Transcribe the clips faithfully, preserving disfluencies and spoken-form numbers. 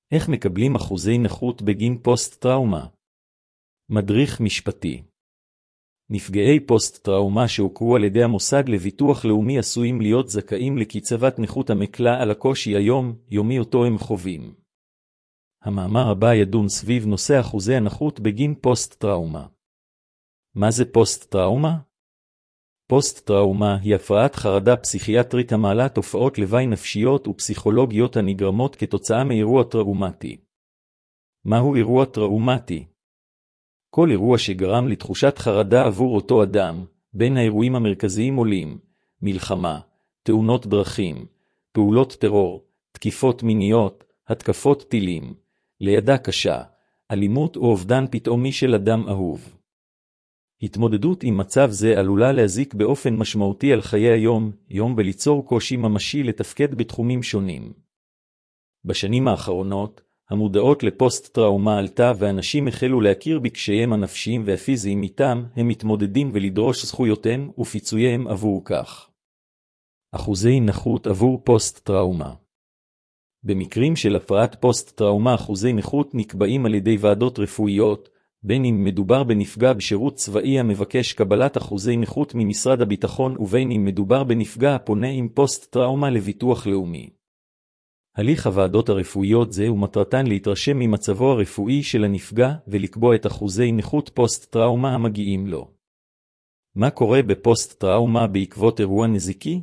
איך מקבלים אחוזי נכות בגין פוסט-טראומה? מדריך משפטי. נפגעי פוסט-טראומה שהוכרו על ידי המוסד לביטוח לאומי עשויים להיות זכאים לקצבת נכות המקלה על הקושי היום, יומי אותו הם חווים. המאמר הבא ידון סביב נושא אחוזי הנכות בגין פוסט-טראומה. מה זה פוסט-טראומה? פוסט-טראומה היא הפרעת חרדה פסיכיאטרית המעלה תופעות לוואי נפשיות ופסיכולוגיות הנגרמות כתוצאה מאירוע טראומטי. מהו אירוע טראומטי? כל אירוע שגרם לתחושת חרדה עבור אותו אדם, בין האירועים המרכזיים עולים, מלחמה, תאונות דרכים, פעולות טרור, תקיפות מיניות, התקפות טילים, לידה קשה, אלימות או אובדן פתאומי של אדם אהוב. התמודדות עם מצב זה עלולה להזיק באופן משמעותי על חיי היום, יום וליצור קושי ממשי לתפקד בתחומים שונים. בשנים האחרונות, המודעות לפוסט-טראומה עלתה ואנשים החלו להכיר בקשייהם הנפשיים והפיזיים איתם הם מתמודדים ולדרוש זכויותיהם ופיצוייהם עבור כך. אחוזי נכות עבור פוסט-טראומה. במקרים של הפרעת פוסט-טראומה אחוזי נכות נקבעים על ידי ועדות רפואיות, בין אם מדובר בנפגע בשירות צבאי המבקש קבלת אחוזי נכות ממשרד הביטחון ובין אם מדובר בנפגע הפונה עם פוסט-טראומה לביטוח לאומי. הליך הוועדות הרפואיות זה ומטרתן להתרשם ממצבו הרפואי של הנפגע ולקבוע את אחוזי נכות פוסט-טראומה המגיעים לו. מה קורה בפוסט-טראומה בעקבות אירוע נזיקי?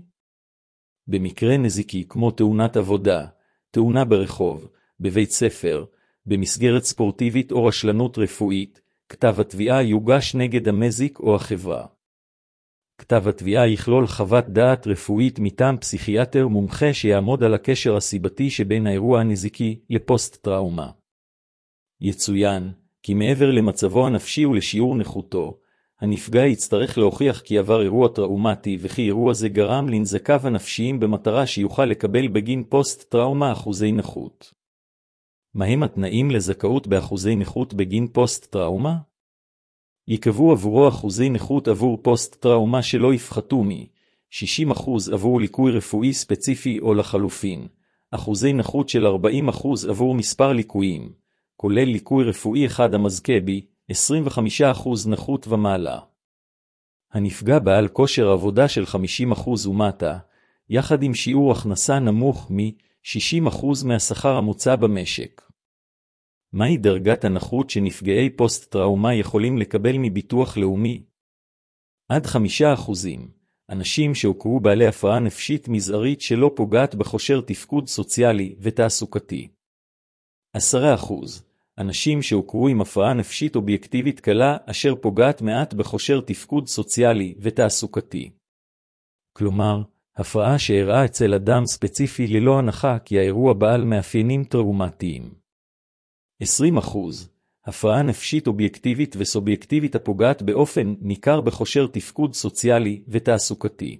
במקרה נזיקי כמו תאונת עבודה, תאונה ברחוב, בבית ספר, במסגרת ספורטיבית או רשלנות רפואית, כתב התביעה יוגש נגד המזיק או החברה. כתב התביעה יכלול חוות דעת רפואית מטעם פסיכיאטר מומחה שיעמוד על הקשר הסיבתי שבין האירוע הנזיקי לפוסט-טראומה. יצוין, כי מעבר למצבו הנפשי ולשיעור נכותו, הנפגע יצטרך להוכיח כי עבר אירוע טראומטי וכי אירוע זה גרם לנזקיו הנפשיים במטרה שיוכל לקבל בגין פוסט-טראומה אחוזי נכות. מהם התנאים לזכאות באחוזי נכות בגין פוסט-טראומה? יקבעו עבורו אחוזי נכות עבור פוסט-טראומה שלא יפחתו מ-שישים אחוז עבור ליקוי רפואי ספציפי או לחלופין, אחוזי נכות של ארבעים אחוז עבור מספר ליקויים, כולל ליקוי רפואי אחד המזכה ב-עשרים וחמישה אחוז נכות ומעלה. הנפגע בעל כושר עבודה של חמישים אחוז ומטה, יחד עם שיעור הכנסה נמוך מ-שישים אחוז מהשכר המוצע במשק. מהי דרגת הנכות שנפגעי פוסט-טראומה יכולים לקבל מביטוח לאומי? עד חמישה אחוזים, אנשים שהוכרו בעלי הפרעה נפשית מזערית שלא פוגעת בכושר תפקוד סוציאלי ותעסוקתי. עשרה אחוז, אנשים שהוכרו עם הפרעה נפשית אובייקטיבית קלה אשר פוגעת מעט בכושר תפקוד סוציאלי ותעסוקתי. כלומר, הפרעה שאירעה אצל אדם ספציפי ללא הנחה כי האירוע בעל מאפיינים טראומטיים. עשרים אחוז, הפרעה נפשית אובייקטיבית וסובייקטיבית הפוגעת באופן ניכר בכושר תפקוד סוציאלי ותעסוקתי.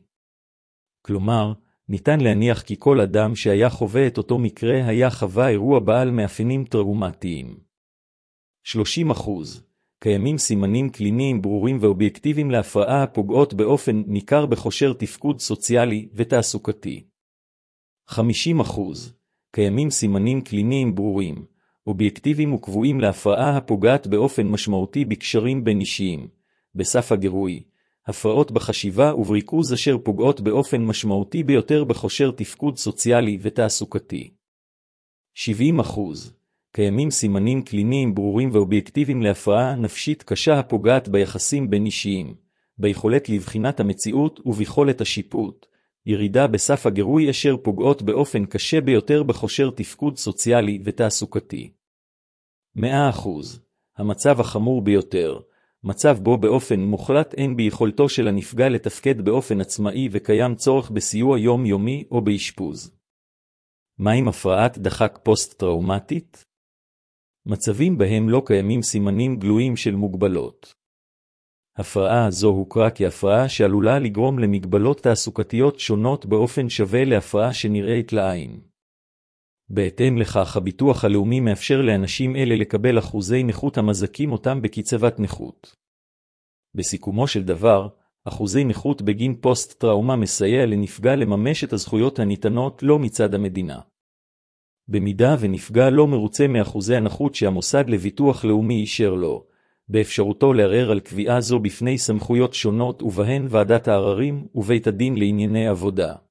כלומר, ניתן להניח כי כל אדם שהיה חווה את אותו מקרה היה חווה אירוע בעל מאפיינים טראומטיים. שלושים אחוז, קיימים סימנים קליניים ברורים ואובייקטיביים להפרעה הפוגעות באופן ניכר בכושר תפקוד סוציאלי ותעסוקתי. חמישים אחוז, קיימים סימנים קליניים ברורים, אובייקטיביים וקבועים להפרעה הפוגעת באופן משמעותי בקשרים בין אישיים, בסף הגירוי, הפרעות בחשיבה ובריכוז אשר פוגעות באופן משמעותי ביותר בכושר תפקוד סוציאלי ותעסוקתי. שבעים אחוז, קיימים סימנים קליניים ברורים ואובייקטיביים להפרעה נפשית קשה הפוגעת ביחסים בין אישיים, ביכולת לבחינת המציאות וביכולת השיפוט, ירידה בסף הגירוי אשר פוגעות באופן קשה ביותר בכושר תפקוד סוציאלי ותעסוקתי. מאה אחוז, המצב החמור ביותר, מצב בו באופן מוחלט אין ביכולתו של הנפגע לתפקד באופן עצמאי וקיים צורך בסיוע יומיומי או באשפוז. מה עם הפרעת דחק פוסט-טראומטית? מצבים בהם לא קיימים סימנים גלויים של מוגבלות. הפרעה זו הוכרה כהפרעה שעלולה לגרום למגבלות תעסוקתיות שונות באופן שווה להפרעה שנראית לעין. בהתאם לכך הביטוח הלאומי מאפשר לאנשים אלה לקבל אחוזי נכות המזכים אותם בקצבת נכות. בסיכומו של דבר, אחוזי נכות בגין פוסט-טראומה מסייע לנפגע לממש את הזכויות הניתנות לו מצד המדינה. במידה ונפגע לא מרוצה מאחוזי הנכות שהמוסד לביטוח לאומי אישר לו, באפשרותו לערער על קביעה זו בפני סמכויות שונות ובהן ועדת העררים ובית הדין לענייני עבודה.